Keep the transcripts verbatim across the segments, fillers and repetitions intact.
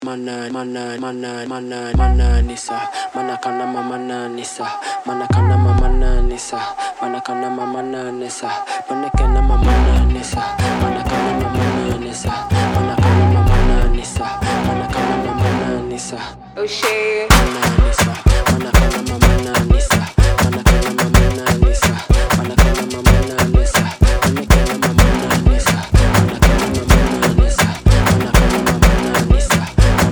Mana mana mana mana mana nisa mana kana mana nisa mana kana mana nisa mana kana mana nisa mana kana mana nisa mana kana mana nisa mana kana mana nisa mana kana mana nisa Oh shit. mana nisa mana kana mana nisa mana kana mana nisa mana kana mana nisa mana kana mana nisa mana kana mana nisa mana kana mana nisa.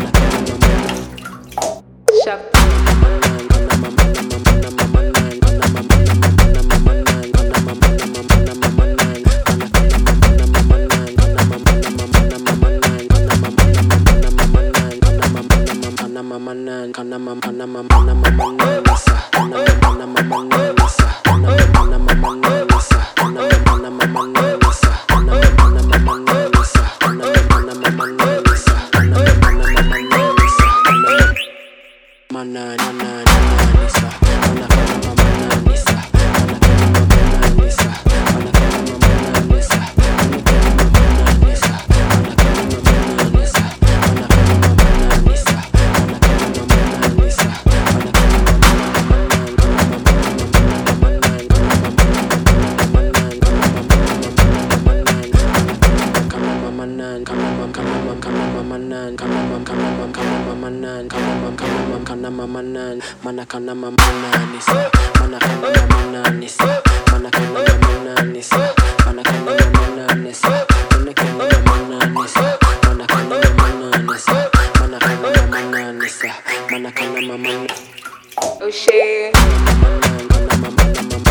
Shut Mana mana mana nisa mana kana mana nisa mana kana mana nisa mana kana mana nisa mana kana mana nisa mana kana mana nisa mana kana mana nisa mana kana mana nisa mana kana mamanan mana kana mamana nisa mana kana mamana nisa mana kana mamana nisa mana kana mamana nisa mana kana mamana nisa mana kana mamana nisa mana kana mamana nisa mana kana mamana Oh shit. kana mamana